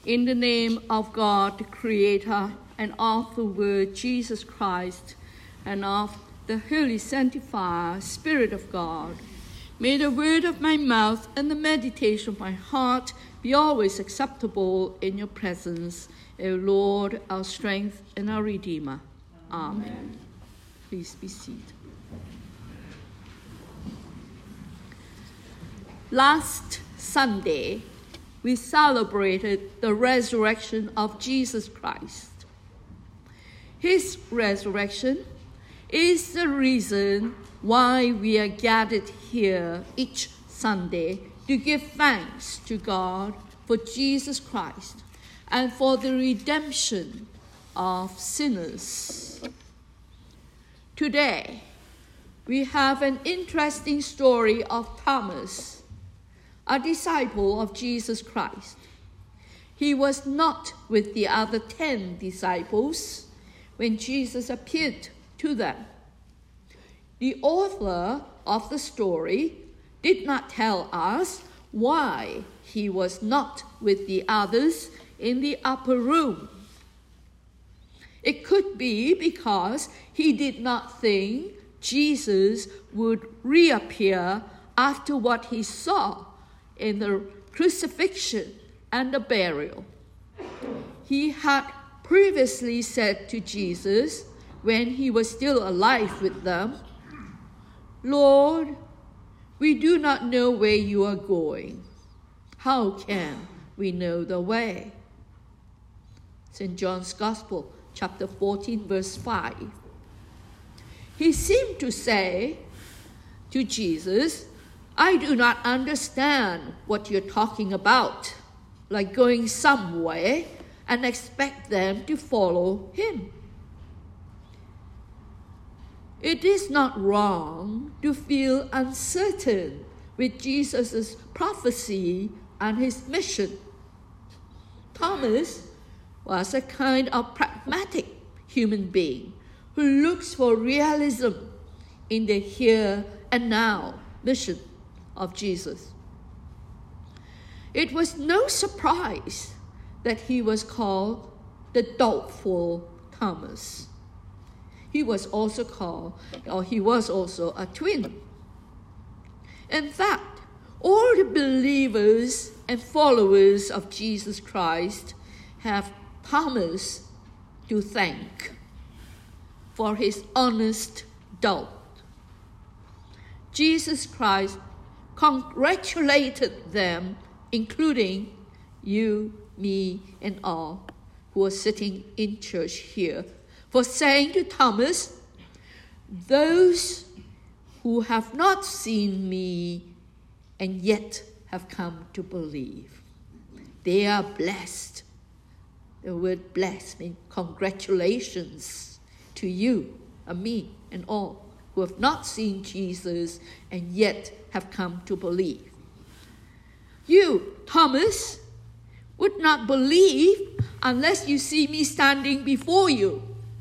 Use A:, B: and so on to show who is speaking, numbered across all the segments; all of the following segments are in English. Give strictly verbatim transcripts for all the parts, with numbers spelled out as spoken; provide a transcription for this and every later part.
A: In the name of God, the Creator, and of the Word, Jesus Christ, and of the Holy Sanctifier, Spirit of God, may the word of my mouth and the meditation of my heart be always acceptable in your presence, O Lord, our strength and our Redeemer. Amen. Amen. Please be seated. Last Sunday, we celebrated the resurrection of Jesus Christ. His resurrection is the reason why we are gathered here each Sunday to give thanks to God for Jesus Christ and for the redemption of sinners. Today, we have an interesting story of Thomas, a disciple of Jesus Christ. He was not with the other ten disciples when Jesus appeared to them. The author of the story did not tell us why he was not with the others in the upper room. It could be because he did not think Jesus would reappear after what he saw in the crucifixion and the burial. He had previously said to Jesus, when he was still alive with them, "Lord, we do not know where you are going. How can we know the way?" Saint John's Gospel, chapter fourteen, verse five. He seemed to say to Jesus, "I do not understand what you're talking about, like going somewhere and expect them to follow him." It is not wrong to feel uncertain with Jesus' prophecy and his mission. Thomas was a kind of pragmatic human being who looks for realism in the here and now mission of Jesus. It was no surprise that he was called the doubtful Thomas. He was also called, or he was also a twin. In fact, all the believers and followers of Jesus Christ have Thomas to thank for his honest doubt. Jesus Christ congratulated them, including you, me, and all who are sitting in church here, for saying to Thomas, "Those who have not seen me and yet have come to believe, they are blessed." The word blessed means congratulations to you and me and all who have not seen Jesus and yet have come to believe. You, Thomas, would not believe unless you see me standing before you.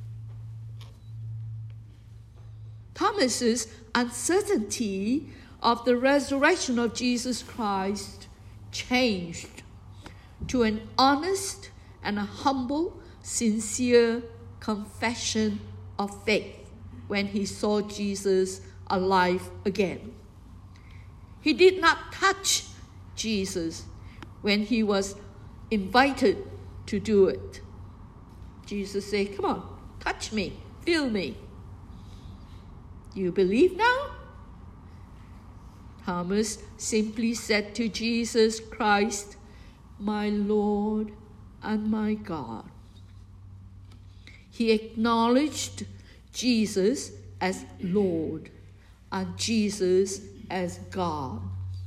A: Thomas's uncertainty of the resurrection of Jesus Christ changed to an honest and a humble, sincere confession of faith when he saw Jesus alive again. He did not touch Jesus when he was invited to do it. Jesus said, "Come on, touch me, feel me. You believe now?" Thomas simply said to Jesus Christ, "My Lord and my God." He acknowledged Jesus as Lord and Jesus as God.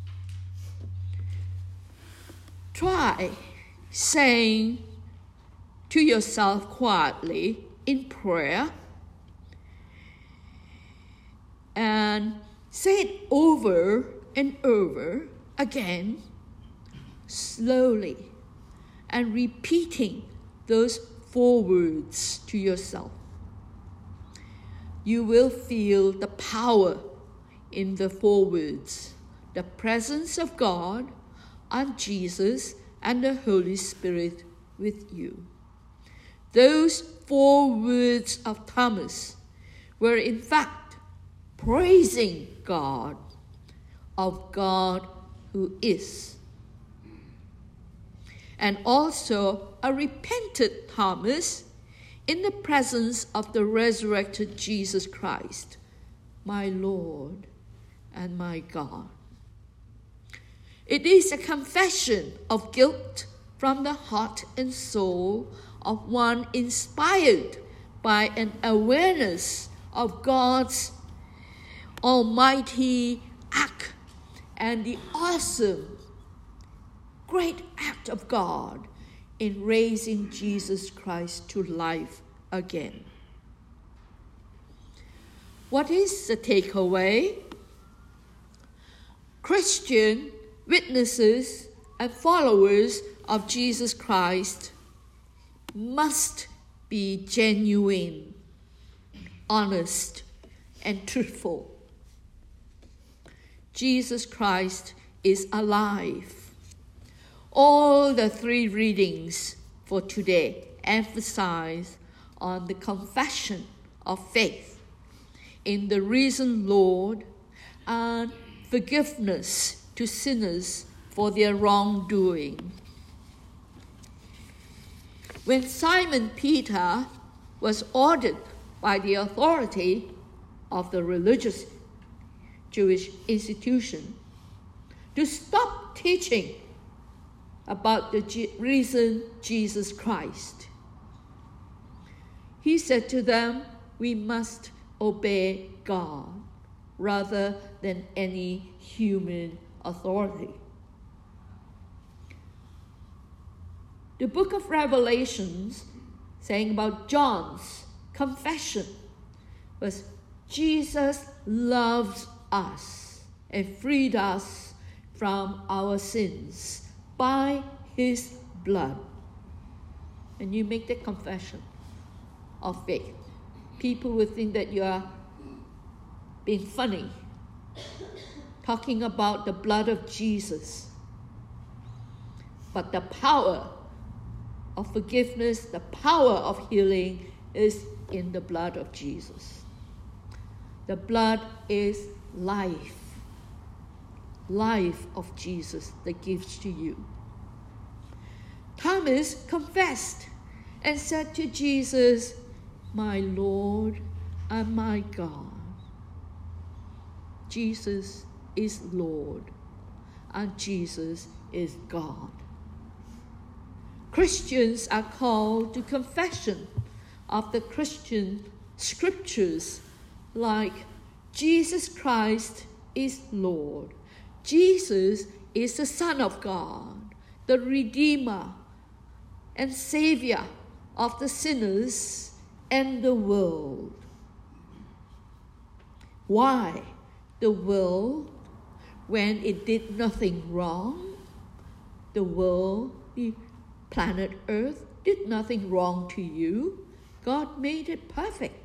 A: Try saying to yourself quietly in prayer, and say it over and over again, slowly, and repeating those four words to yourself. You will feel the power in the four words, the presence of God and Jesus and the Holy Spirit with you. Those four words of Thomas were in fact praising God, of God who is. And also a repentant Thomas in the presence of the resurrected Jesus Christ, my Lord and my God. It is a confession of guilt from the heart and soul of one inspired by an awareness of God's almighty act and the awesome, great act of God in raising Jesus Christ to life again. What is the takeaway? Christian witnesses and followers of Jesus Christ must be genuine, honest, and truthful. Jesus Christ is alive. All the three readings for today emphasize on the confession of faith in the risen Lord and forgiveness to sinners for their wrongdoing. When Simon Peter was ordered by the authority of the religious Jewish institution to stop teaching about the G- risen Jesus Christ, he said to them, we must obey God rather than any human authority. The book of Revelations, saying about John's confession, was Jesus loves us and freed us from our sins by his blood. And you make that confession of faith. People will think that you are being funny, talking about the blood of Jesus. But the power of forgiveness, the power of healing is in the blood of Jesus. The blood is life. Life of Jesus that gives to you. Thomas confessed and said to Jesus, my Lord and my God. Jesus is Lord and Jesus is God. Christians are called to confession of the Christian scriptures like Jesus Christ is Lord. Jesus is the Son of God, the Redeemer and Savior of the sinners and the world. Why the world? When it did nothing wrong, the world, the planet Earth, did nothing wrong to you. God made it perfect.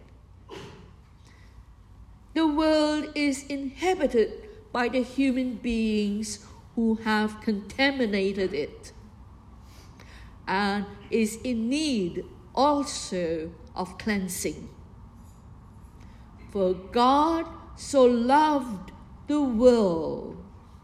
A: The world is inhabited by the human beings who have contaminated it and is in need also of cleansing. For God so loved the world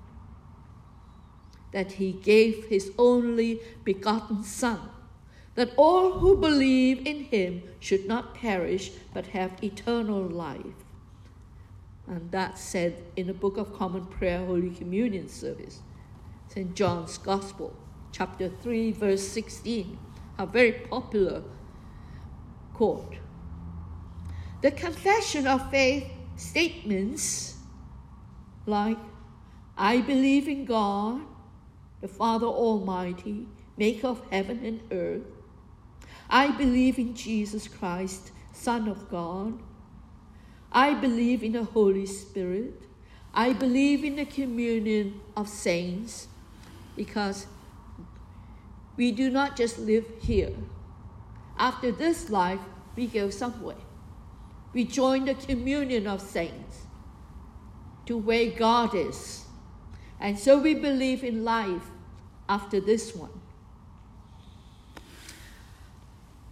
A: that he gave his only begotten Son, that all who believe in him should not perish but have eternal life. And that's said in the Book of Common Prayer, Holy Communion service, Saint John's Gospel, chapter three, verse sixteen, a very popular quote. The confession of faith statements like, I believe in God, the Father Almighty, maker of heaven and earth. I believe in Jesus Christ, Son of God. I believe in the Holy Spirit. I believe in the communion of saints, because we do not just live here. After this life, we go somewhere. We join the communion of saints to where God is. And so we believe in life after this one.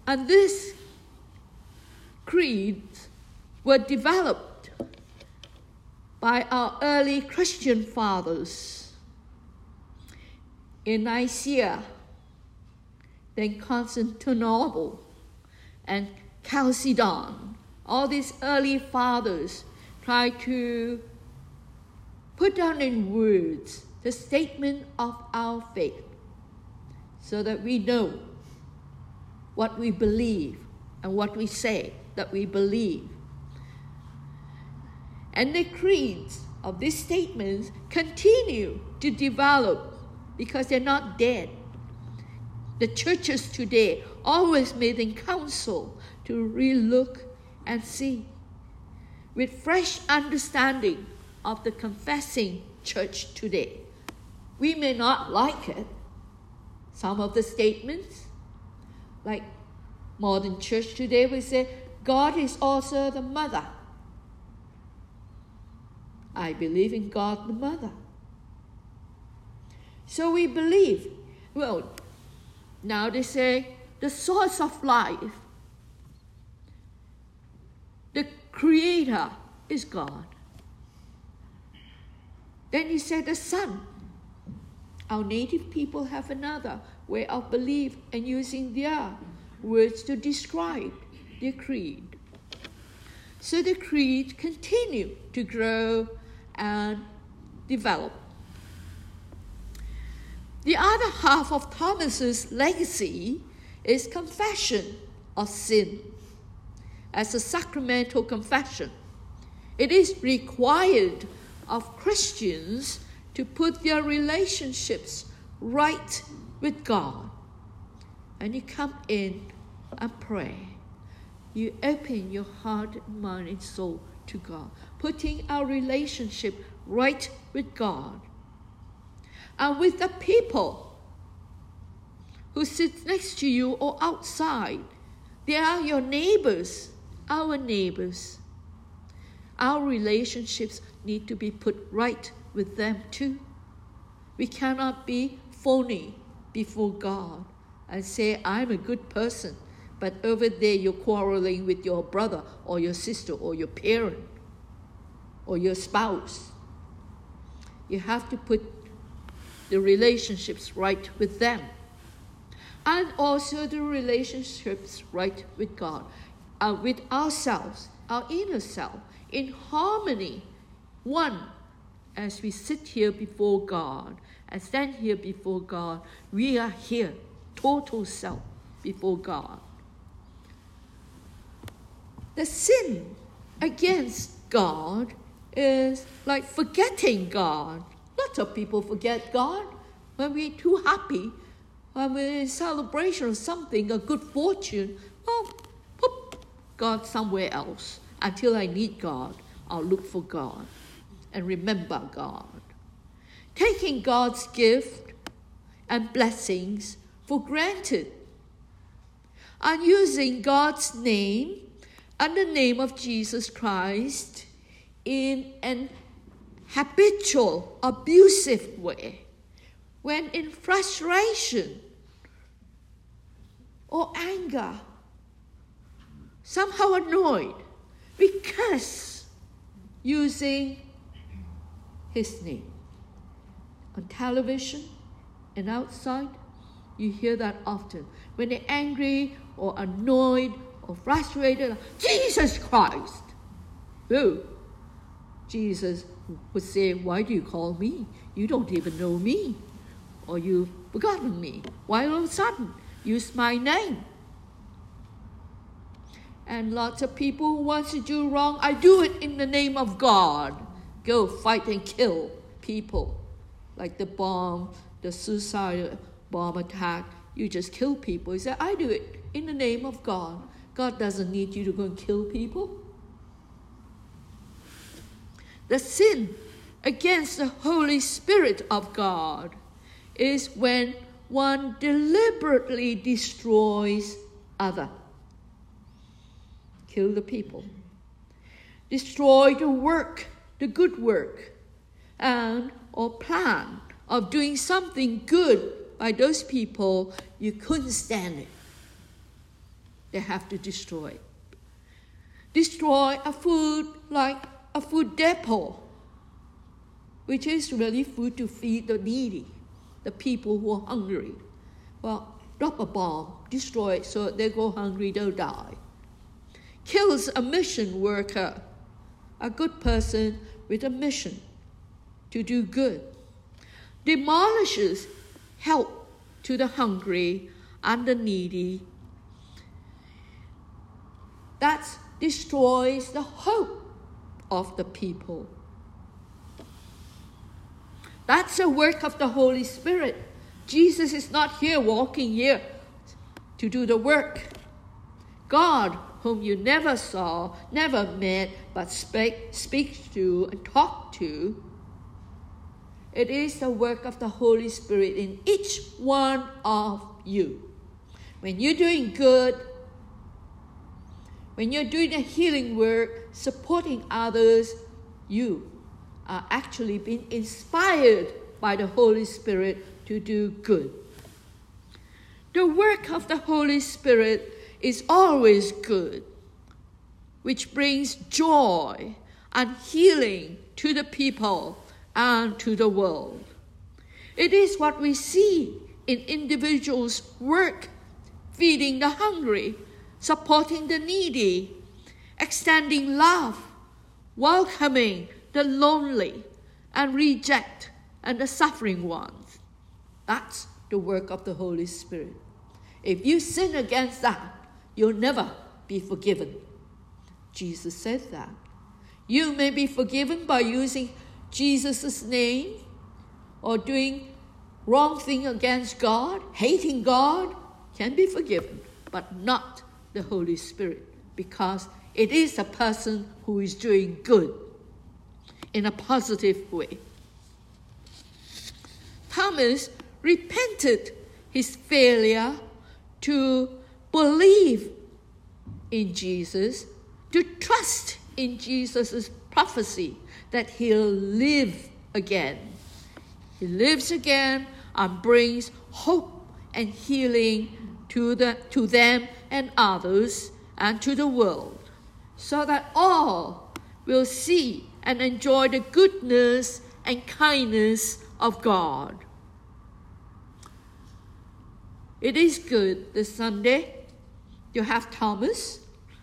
A: And these creeds were developed by our early Christian fathers in Nicaea, then Constantinople, and Chalcedon. All these early fathers tried to put down in words the statement of our faith so that we know what we believe and what we say that we believe. And the creeds of these statements continue to develop because they're not dead. The churches today always meet in council to relook and see with fresh understanding of the confessing church today. We may not like it, some of the statements, like modern church today, we say, God is also the mother. I believe in God the mother. So we believe, well, now they say, the source of life, the creator is God. Then you say the Son. Our native people have another way of belief and using their words to describe their creed. So the creed continue to grow and develop. The other half of Thomas's legacy is confession of sin as a sacramental confession. It is required of Christians to put their relationships right with God. And you come in and pray. You open your heart, mind, and soul to God, putting our relationship right with God. And with the people who sit next to you or outside, they are your neighbors, our neighbors. Our relationships need to be put right with them too. We cannot be phony before God and say, I'm a good person, but over there you're quarreling with your brother or your sister or your parent or your spouse. You have to put the relationships right with them. And also the relationships right with God, uh, with ourselves, our inner self, in harmony, one. As we sit here before God, and stand here before God, we are here, total self before God. The sin against God is like forgetting God. Lots of people forget God when we're too happy, when we're in celebration of something, a good fortune. Well, put God somewhere else. Until I need God, I'll look for God and remember God. Taking God's gift and blessings for granted, and using God's name and the name of Jesus Christ in an habitual, abusive way, when in frustration or anger, somehow annoyed, because using His name. On television and outside, you hear that often. When they're angry or annoyed or frustrated, Jesus Christ. Oh, Jesus would say, why do you call me? You don't even know me. Or you've forgotten me. Why all of a sudden use my name? And lots of people who want to do wrong, I do it in the name of God. Go fight and kill people. Like the bomb, the suicide bomb attack. You just kill people. He said, I do it in the name of God. God doesn't need you to go and kill people. The sin against the Holy Spirit of God is when one deliberately destroys others. Kill the people. Destroy the work, the good work, and or plan of doing something good by those people. You couldn't stand it. they have to destroy it. Destroy a food like a food depot, which is really food to feed the needy, the people who are hungry. Well, drop a bomb, destroy it so they go hungry, they'll die. Kills a mission worker, a good person with a mission to do good. Demolishes help to the hungry and the needy. That destroys the hope of the people. That's a work of the Holy Spirit. Jesus is not here walking here to do the work. God, whom you never saw, never met, but speak, speaks to and talk to, it is the work of the Holy Spirit in each one of you. When you're doing good, when you're doing the healing work, supporting others, you are actually being inspired by the Holy Spirit to do good. The work of the Holy Spirit is always good, which brings joy and healing to the people and to the world. It is what we see in individuals' work, feeding the hungry, supporting the needy, extending love, welcoming the lonely and reject and the suffering ones. That's the work of the Holy Spirit. If you sin against that, you'll never be forgiven. Jesus said that. You may be forgiven by using Jesus' name or doing wrong thing against God, hating God, can be forgiven, but not the Holy Spirit, because it is a person who is doing good in a positive way. Thomas repented his failure to believe in Jesus, to trust in Jesus' prophecy that he'll live again. He lives again and brings hope and healing to, the, to them and others and to the world, so that all will see and enjoy the goodness and kindness of God. It is good this Sunday to have Thomas.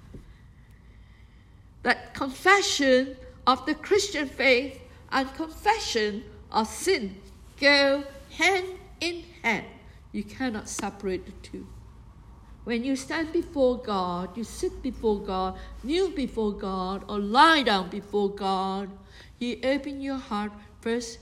A: That confession of the Christian faith and confession of sin go hand in hand. You cannot separate the two. When you stand before God, you sit before God, kneel before God, or lie down before God, you open your heart first.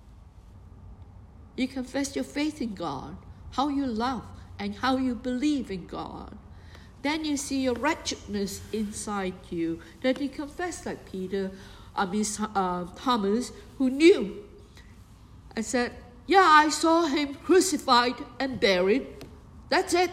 A: You confess your faith in God, how you love and how you believe in God. Then you see your wretchedness inside you. Then you confess like Peter, I mean uh, Thomas, who knew and said, yeah, I saw him crucified and buried. That's it.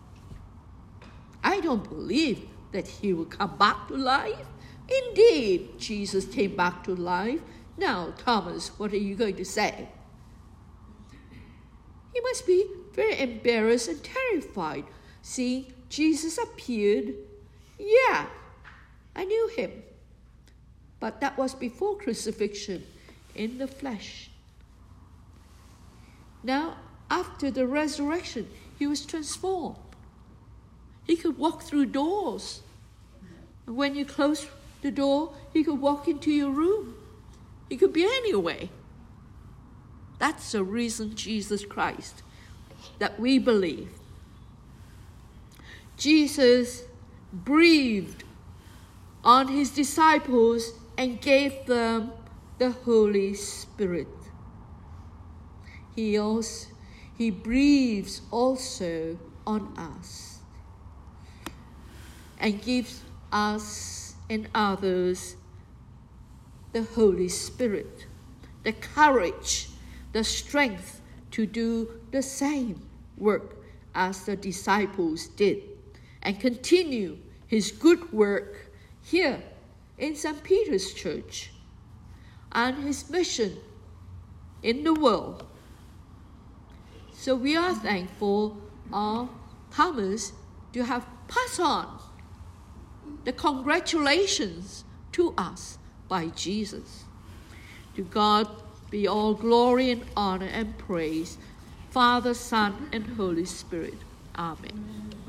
A: I don't believe that he will come back to life. Indeed, Jesus came back to life. Now, Thomas, what are you going to say? He must be very embarrassed and terrified, seeing Jesus appeared. Yeah, I knew him. But that was before crucifixion, in the flesh. Now, after the resurrection, he was transformed. He could walk through doors. And when you close the door, he could walk into your room. He could be anywhere. That's the reason Jesus Christ that we believe. Jesus breathed on his disciples and gave them the Holy Spirit. He also he breathes also on us and gives us and others the Holy Spirit, the courage, the strength to do the same work as the disciples did and continue his good work here in Saint Peter's Church and his mission in the world. So we are thankful of Thomas to have passed on the congratulations to us by Jesus. To God be all glory and honor and praise, Father, Son, and Holy Spirit. Amen.